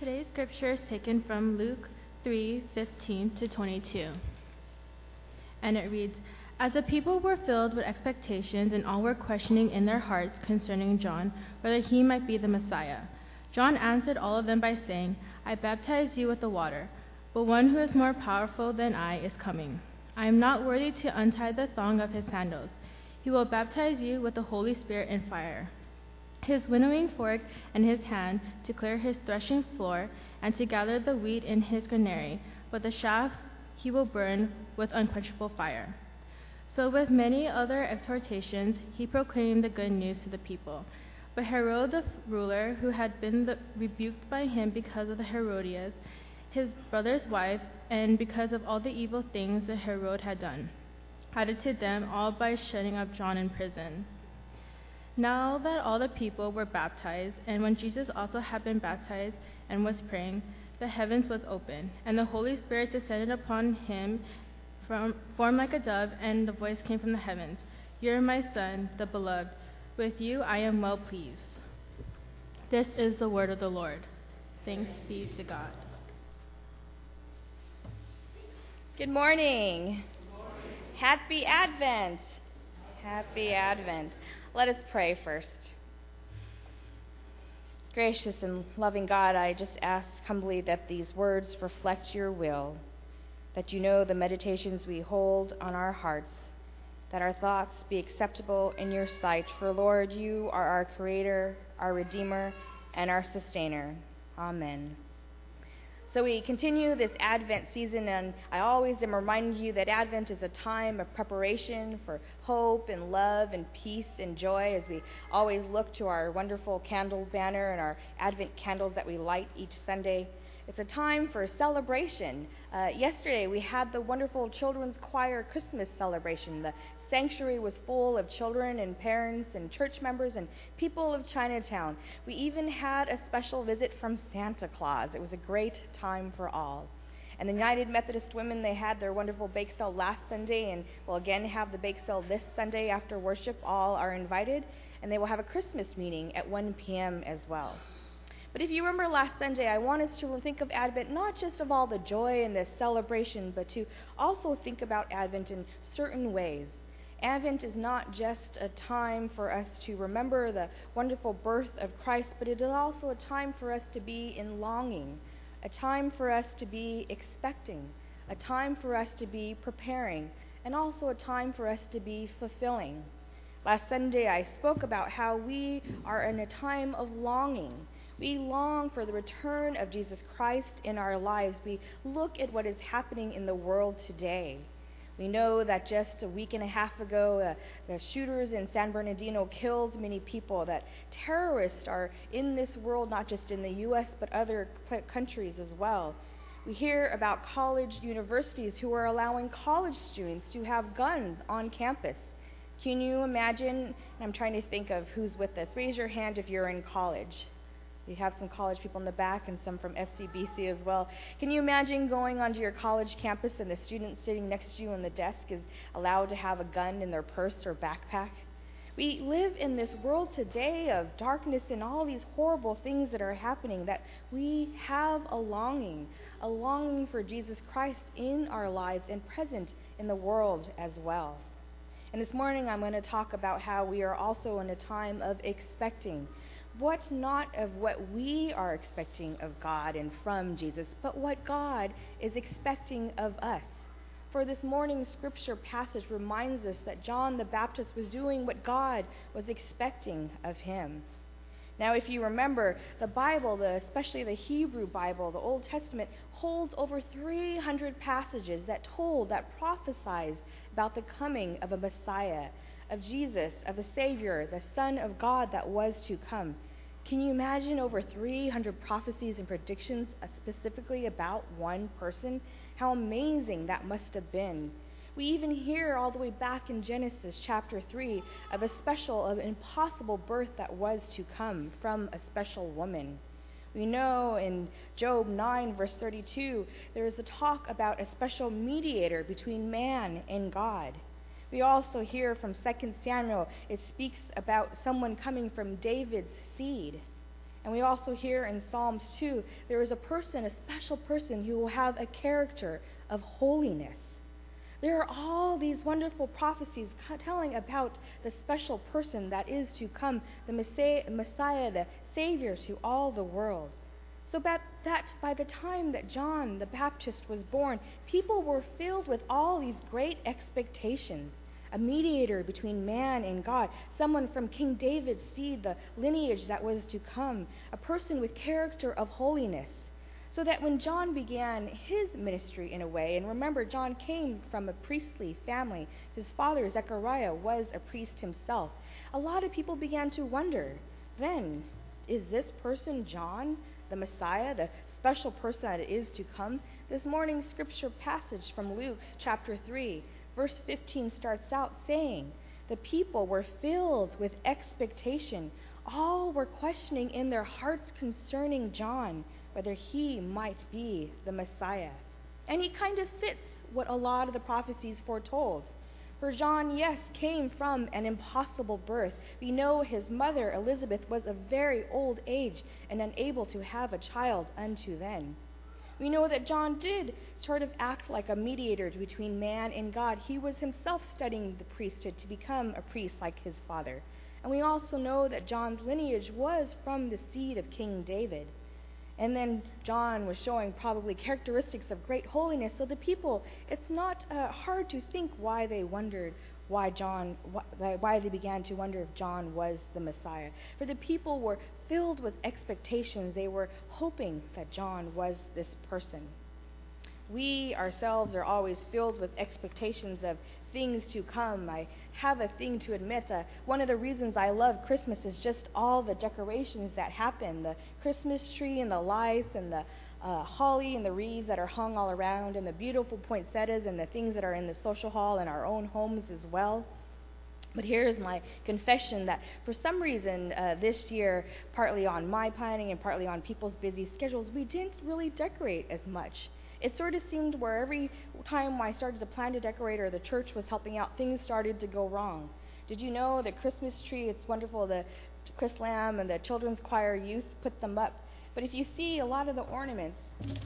Today's scripture is taken from Luke 3:15-22. And it reads, "As the people were filled with expectations and all were questioning in their hearts concerning John, whether he might be the Messiah, John answered all of them by saying, 'I baptize you with the water, but one who is more powerful than I is coming. I am not worthy to untie the thong of his sandals. He will baptize you with the Holy Spirit and fire. His winnowing fork in his hand to clear his threshing floor and to gather the wheat in his granary, but the chaff he will burn with unquenchable fire.'" So with many other exhortations, he proclaimed the good news to the people. But Herod the ruler, who had been rebuked by him because of the Herodias, his brother's wife, and because of all the evil things that Herod had done, added to them all by shutting up John in prison. Now that all the people were baptized, and when Jesus also had been baptized and was praying, the heavens was opened, and the Holy Spirit descended upon him formed like a dove, and the voice came from the heavens, "You are my Son, the beloved. With you I am well pleased." This is the word of the Lord. Thanks be to God. Good morning. Happy Advent. Happy Advent. Let us pray first. Gracious and loving God, I just ask humbly that these words reflect your will, that you know the meditations we hold on our hearts, that our thoughts be acceptable in your sight. For Lord, you are our Creator, our Redeemer, and our Sustainer. Amen. So we continue this Advent season, and I always am reminding you that Advent is a time of preparation for hope and love and peace and joy, as we always look to our wonderful candle banner and our Advent candles that we light each Sunday. It's a time for celebration. Yesterday we had the wonderful children's choir Christmas celebration. The sanctuary was full of children and parents and church members and people of Chinatown. We even had a special visit from Santa Claus. It was a great time for all. And the United Methodist Women, they had their wonderful bake sale last Sunday, and will again have the bake sale this Sunday after worship. All are invited, and they will have a Christmas meeting at 1 p.m. as well. But if you remember last Sunday, I want us to think of Advent not just of all the joy and the celebration, but to also think about Advent in certain ways. Advent is not just a time for us to remember the wonderful birth of Christ, but it is also a time for us to be in longing, a time for us to be expecting, a time for us to be preparing, and also a time for us to be fulfilling. Last Sunday, I spoke about how we are in a time of longing. We long for the return of Jesus Christ in our lives. We look at what is happening in the world today. We know that just a week and a half ago, the shooters in San Bernardino killed many people, that terrorists are in this world, not just in the U.S., but other countries as well. We hear about college universities who are allowing college students to have guns on campus. Can you imagine? And I'm trying to think of who's with us. Raise your hand if you're in college. We have some college people in the back and some from FCBC as well. Can you imagine going onto your college campus and the student sitting next to you on the desk is allowed to have a gun in their purse or backpack? We live in this world today of darkness and all these horrible things that are happening, that we have a longing for Jesus Christ in our lives and present in the world as well. And this morning I'm going to talk about how we are also in a time of expecting. What not of what we are expecting of God and from Jesus, but what God is expecting of us. For this morning's scripture passage reminds us that John the Baptist was doing what God was expecting of him. Now, if you remember, the Bible, especially the Hebrew Bible, the Old Testament, holds over 300 passages that prophesies about the coming of a Messiah, of Jesus, of the Savior, the Son of God that was to come. Can you imagine over 300 prophecies and predictions specifically about one person? How amazing that must have been. We even hear all the way back in Genesis chapter 3 of an impossible birth that was to come from a special woman. We know in Job 9 verse 32, there is a talk about a special mediator between man and God. We also hear from 2 Samuel, it speaks about someone coming from David's seed. And we also hear in Psalms 2, there is a person, a special person, who will have a character of holiness. There are all these wonderful prophecies telling about the special person that is to come, the Messiah, the Savior to all the world. So that by the time that John the Baptist was born, people were filled with all these great expectations. A mediator between man and God, someone from King David's seed, the lineage that was to come, a person with character of holiness. So that when John began his ministry in a way, and remember, John came from a priestly family. His father, Zechariah, was a priest himself. A lot of people began to wonder, then, is this person John, the Messiah, the special person that is to come? This morning's scripture passage from Luke chapter 3, verse 15 starts out saying, the people were filled with expectation. All were questioning in their hearts concerning John, whether he might be the Messiah. And he kind of fits what a lot of the prophecies foretold. For John, yes, came from an impossible birth. We know his mother, Elizabeth, was of very old age and unable to have a child unto then. We know that John did sort of act like a mediator between man and God. He was himself studying the priesthood to become a priest like his father. And we also know that John's lineage was from the seed of King David. And then John was showing probably characteristics of great holiness. So the people, it's not hard to think why they wondered why they began to wonder if John was the Messiah. For the people were filled with expectations. They were hoping that John was this person. We ourselves are always filled with expectations of things to come. I have a thing to admit. One of the reasons I love Christmas is just all the decorations that happen. The Christmas tree and the lights and the holly and the wreaths that are hung all around, and the beautiful poinsettias and the things that are in the social hall and our own homes as well. But here's my confession that for some reason this year, partly on my planning and partly on people's busy schedules, we didn't really decorate as much. It sort of seemed where every time I started to plan to decorate or the church was helping out, things started to go wrong. Did you know the Christmas tree, it's wonderful, the Chris Lamb and the children's choir youth put them up. But if you see a lot of the ornaments,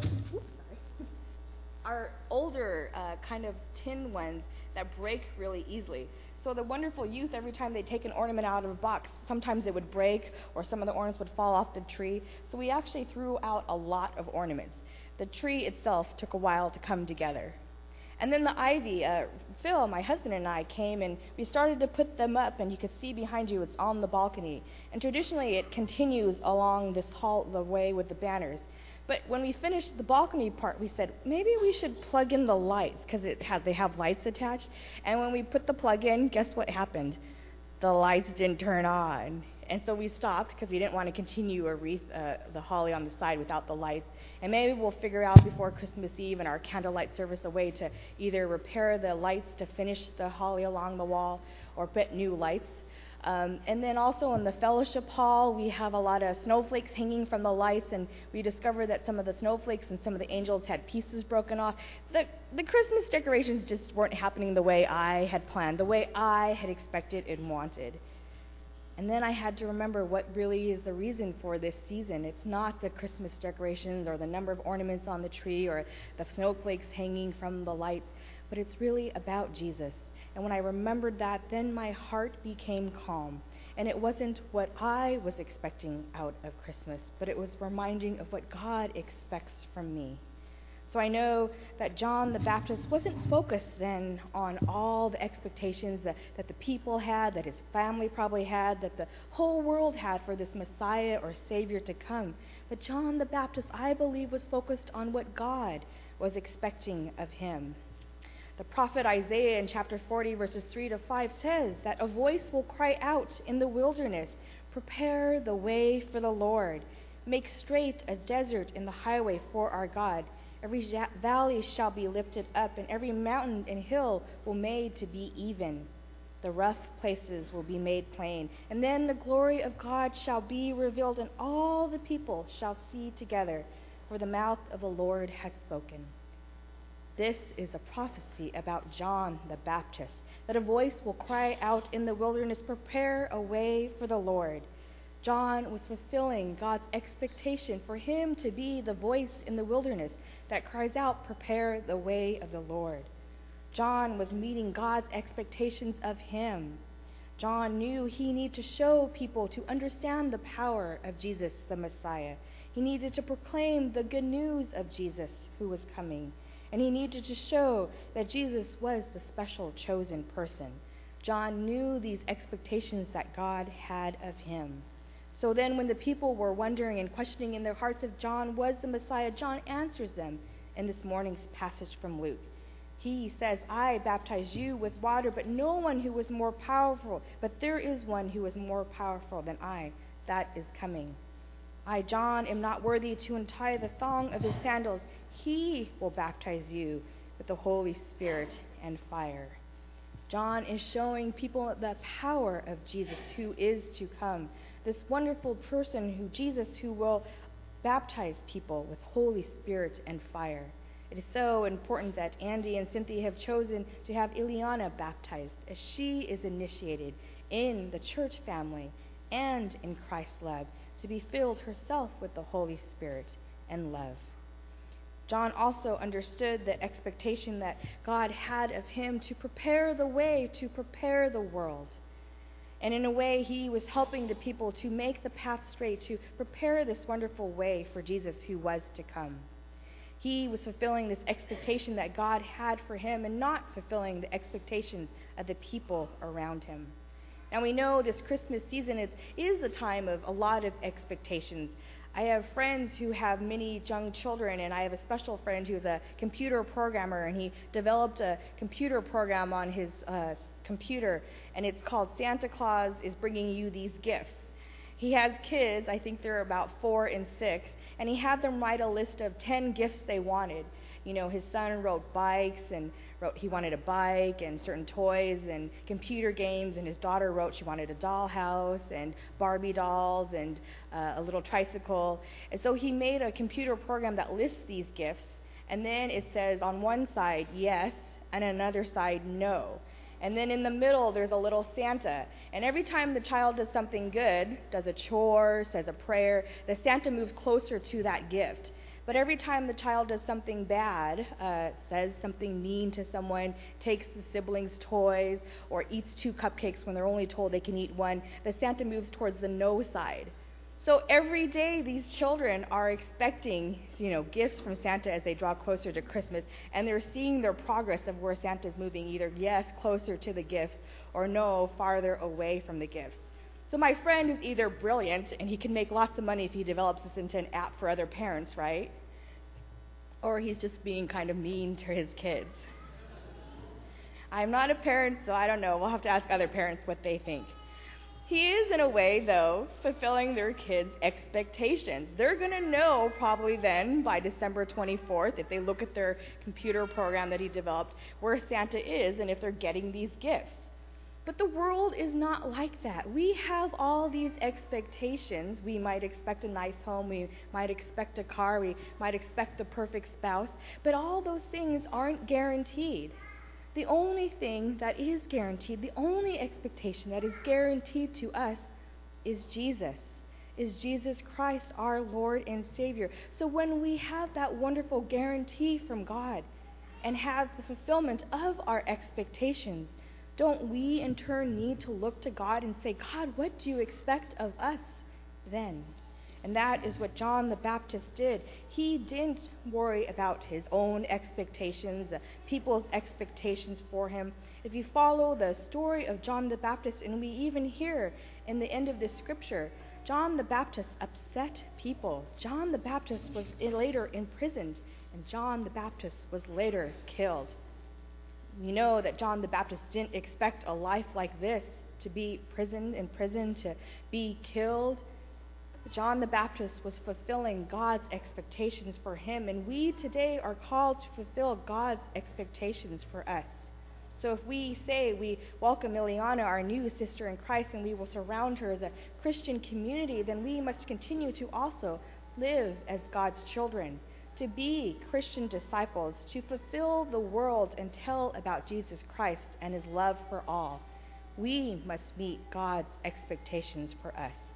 are older kind of tin ones that break really easily. So the wonderful youth, every time they take an ornament out of a box, sometimes it would break or some of the ornaments would fall off the tree. So we actually threw out a lot of ornaments. The tree itself took a while to come together. And then the ivy, Phil, my husband, and I came and we started to put them up, and you could see behind you it's on the balcony. And traditionally it continues along this hall, the way with the banners. But when we finished the balcony part, we said, maybe we should plug in the lights, because they have lights attached. And when we put the plug in, guess what happened? The lights didn't turn on. And so we stopped because we didn't want to continue a wreath, the holly on the side without the lights. And maybe we'll figure out before Christmas Eve and our candlelight service a way to either repair the lights to finish the holly along the wall or put new lights. And then also in the fellowship hall, we have a lot of snowflakes hanging from the lights, and we discovered that some of the snowflakes and some of the angels had pieces broken off. The Christmas decorations just weren't happening the way I had planned, the way I had expected and wanted. And then I had to remember what really is the reason for this season. It's not the Christmas decorations or the number of ornaments on the tree or the snowflakes hanging from the lights, but it's really about Jesus. And when I remembered that, then my heart became calm. And it wasn't what I was expecting out of Christmas, but it was reminding of what God expects from me. So I know that John the Baptist wasn't focused then on all the expectations that the people had, that his family probably had, that the whole world had for this Messiah or Savior to come. But John the Baptist, I believe, was focused on what God was expecting of him. The prophet Isaiah in chapter 40, verses 3 to 5 says that a voice will cry out in the wilderness, "Prepare the way for the Lord. Make straight a desert in the highway for our God. Every valley shall be lifted up, and every mountain and hill will made to be even. The rough places will be made plain. And then the glory of God shall be revealed, and all the people shall see together, for the mouth of the Lord has spoken." This is a prophecy about John the Baptist, that a voice will cry out in the wilderness, "Prepare a way for the Lord." John was fulfilling God's expectation for him to be the voice in the wilderness that cries out, "Prepare the way of the Lord." John was meeting God's expectations of him. John knew he needed to show people to understand the power of Jesus, the Messiah. He needed to proclaim the good news of Jesus who was coming. And he needed to show that Jesus was the special chosen person. John knew these expectations that God had of him. So then when the people were wondering and questioning in their hearts if John was the Messiah, John answers them in this morning's passage from Luke. He says, "I baptize you with water, but no one who is more powerful, but there is one who is more powerful than I, that is coming. I, John, am not worthy to untie the thong of his sandals. He will baptize you with the Holy Spirit and fire." John is showing people the power of Jesus who is to come, this wonderful person who will baptize people with Holy Spirit and fire. It is so important that Andy and Cynthia have chosen to have Ileana baptized, as she is initiated in the church family and in Christ's love, to be filled herself with the Holy Spirit and love. John also understood the expectation that God had of him to prepare the way, to prepare the world. And in a way, he was helping the people to make the path straight, to prepare this wonderful way for Jesus who was to come. He was fulfilling this expectation that God had for him and not fulfilling the expectations of the people around him. Now we know this Christmas season is a time of a lot of expectations. I have friends who have many young children, and I have a special friend who's a computer programmer, and he developed a computer program on his computer, and it's called Santa Claus is Bringing You These Gifts. He has kids, I think they're about 4 and 6, and he had them write a list of 10 gifts they wanted. You know, his son wrote bikes and wrote he wanted a bike and certain toys and computer games, and his daughter wrote she wanted a dollhouse and Barbie dolls and a little tricycle. And so he made a computer program that lists these gifts, and then it says on one side yes and on another side no. And then in the middle, there's a little Santa. And every time the child does something good, does a chore, says a prayer, the Santa moves closer to that gift. But every time the child does something bad, says something mean to someone, takes the siblings' toys, or eats 2 cupcakes when they're only told they can eat 1, the Santa moves towards the no side. So every day these children are expecting, gifts from Santa as they draw closer to Christmas, and they're seeing their progress of where Santa's moving, either yes, closer to the gifts, or no, farther away from the gifts. So my friend is either brilliant, and he can make lots of money if he develops this into an app for other parents, right? Or he's just being kind of mean to his kids. I'm not a parent, so I don't know. We'll have to ask other parents what they think. He is, in a way, though, fulfilling their kids' expectations. They're going to know probably then, by December 24th, if they look at their computer program that he developed, where Santa is and if they're getting these gifts. But the world is not like that. We have all these expectations. We might expect a nice home. We might expect a car. We might expect the perfect spouse. But all those things aren't guaranteed. The only thing that is guaranteed, the only expectation that is guaranteed to us is Jesus Christ, our Lord and Savior. So when we have that wonderful guarantee from God and have the fulfillment of our expectations, don't we in turn need to look to God and say, God, what do you expect of us then? And that is what John the Baptist did. He didn't worry about his own expectations, the people's expectations for him. If you follow the story of John the Baptist, and we even hear in the end of this scripture, John the Baptist upset people. John the Baptist was later imprisoned, and John the Baptist was later killed. We know that John the Baptist didn't expect a life like this, to be in prison, to be killed. John the Baptist was fulfilling God's expectations for him, and we today are called to fulfill God's expectations for us. So if we say we welcome Ileana, our new sister in Christ, and we will surround her as a Christian community, then we must continue to also live as God's children, to be Christian disciples, to fulfill the world and tell about Jesus Christ and his love for all. We must meet God's expectations for us.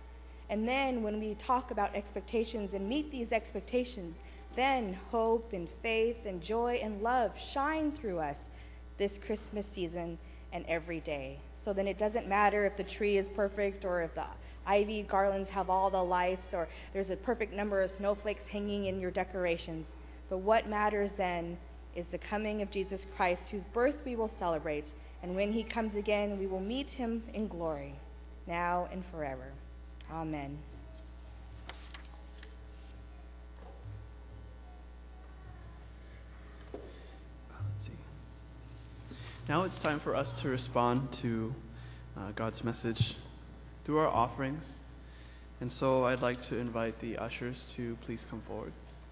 And then when we talk about expectations and meet these expectations, then hope and faith and joy and love shine through us this Christmas season and every day. So then it doesn't matter if the tree is perfect or if the ivy garlands have all the lights or there's a perfect number of snowflakes hanging in your decorations. But what matters then is the coming of Jesus Christ, whose birth we will celebrate. And when he comes again, we will meet him in glory, now and forever. Amen. Let's see. Now it's time for us to respond to God's message through our offerings. And so I'd like to invite the ushers to please come forward.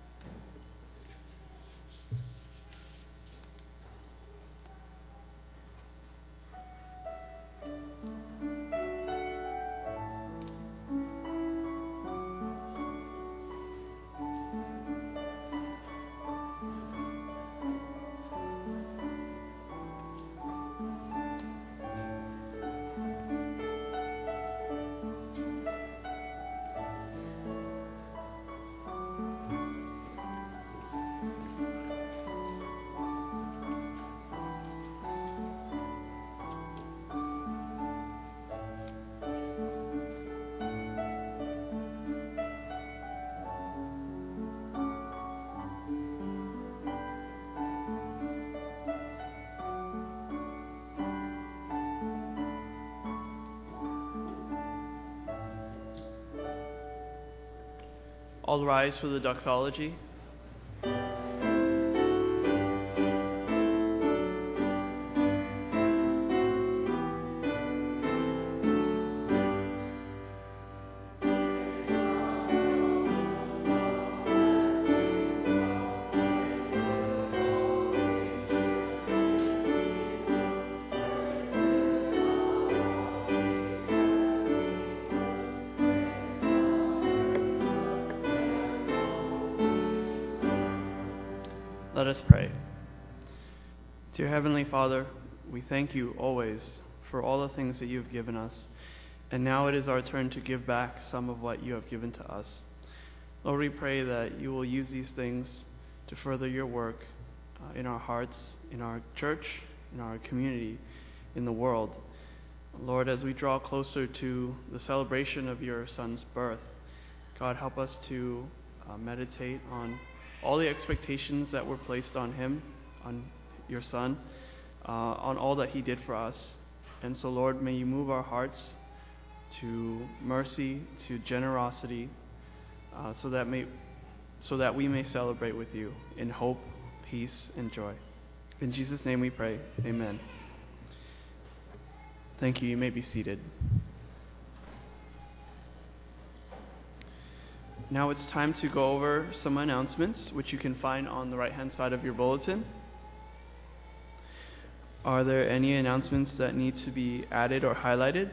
All rise for the doxology. Let us pray. Dear Heavenly Father, we thank you always for all the things that you have given us, and now it is our turn to give back some of what you have given to us. Lord, we pray that you will use these things to further your work in our hearts, in our church, in our community, in the world. Lord, as we draw closer to the celebration of your Son's birth, God, help us to meditate on all the expectations that were placed on him, on your Son, on all that he did for us. And so, Lord, may you move our hearts to mercy, to generosity, so that we may celebrate with you in hope, peace, and joy. In Jesus' name we pray. Amen. Thank you. You may be seated. Now it's time to go over some announcements, which you can find on the right-hand side of your bulletin. Are there any announcements that need to be added or highlighted?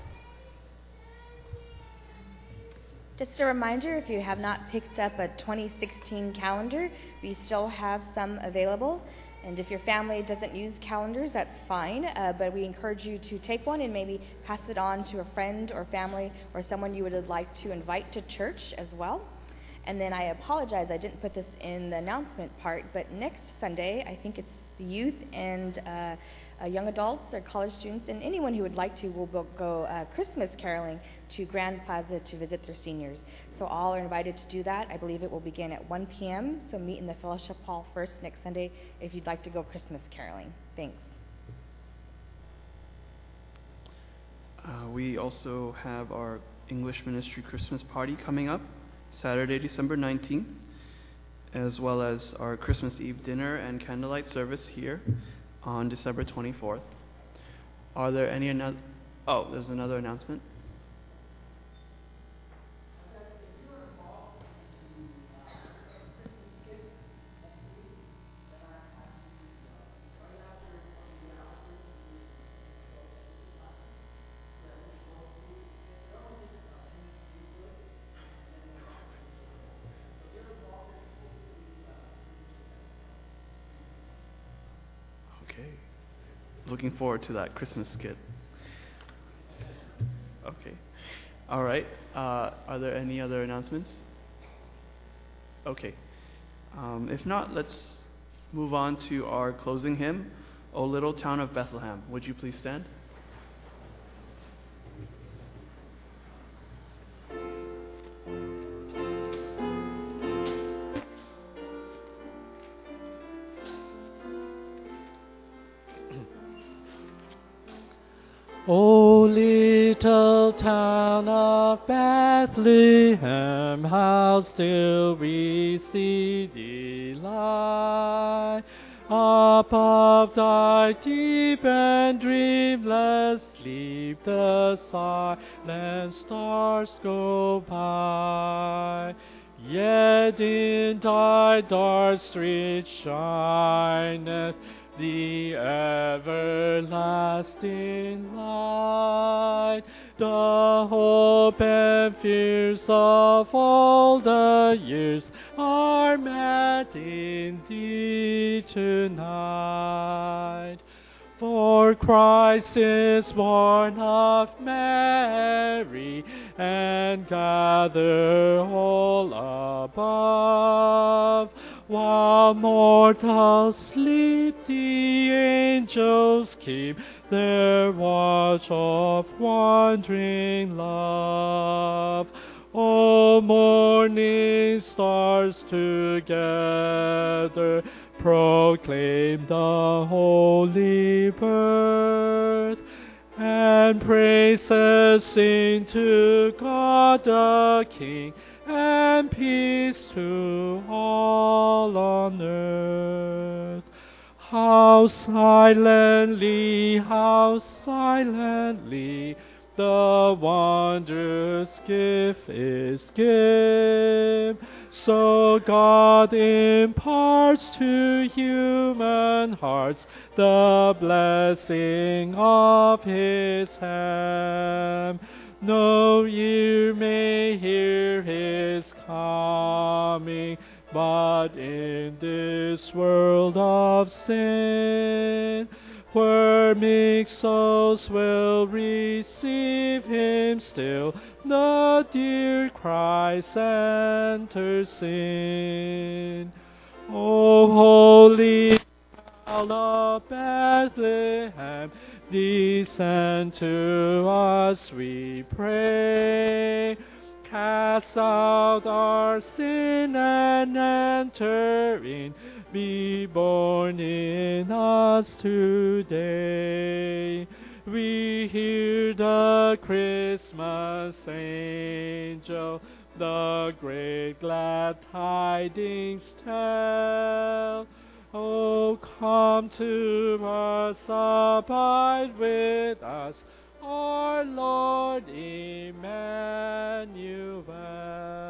Just a reminder, if you have not picked up a 2016 calendar, we still have some available. And if your family doesn't use calendars, that's fine, but we encourage you to take one and maybe pass it on to a friend or family or someone you would like to invite to church as well. And then I apologize, I didn't put this in the announcement part, but next Sunday, I think it's the youth and young adults or college students and anyone who would like to will go Christmas caroling to Grand Plaza to visit their seniors. So all are invited to do that. I believe it will begin at 1 p.m., so meet in the fellowship hall first next Sunday if you'd like to go Christmas caroling. Thanks. We also have our English Ministry Christmas party coming up Saturday, December 19th, as well as our Christmas Eve dinner and candlelight service here on December 24th. Are there any there's another announcement. Okay. Looking forward to that Christmas skit. Okay. All right. Are there any other announcements? Okay. If not, let's move on to our closing hymn, O Little Town of Bethlehem. Would you please stand? O little town of Bethlehem, how still we see thee lie. Above thy deep and dreamless sleep, the silent stars go by. Yet in thy dark street shineth the everlasting light. The hope and fears of all the years are met in thee tonight. For Christ is born of Mary, and gather all above. While mortals sleep, the angels keep their watch of wondering love. O morning stars together proclaim the holy birth, and praises sing to God the King, and peace to all on earth. How silently the wondrous gift is given. So God imparts to human hearts the blessing of His hand. No ear may hear His coming, but in this world of sin, where meek souls will receive Him still, the dear Christ enters in. O holy child of Bethlehem, descend to us, we pray. Cast out our sin and enter in. Be born in us today. We hear the Christmas angel the great glad tidings tell. Oh, come to us, abide with us, our Lord Emmanuel.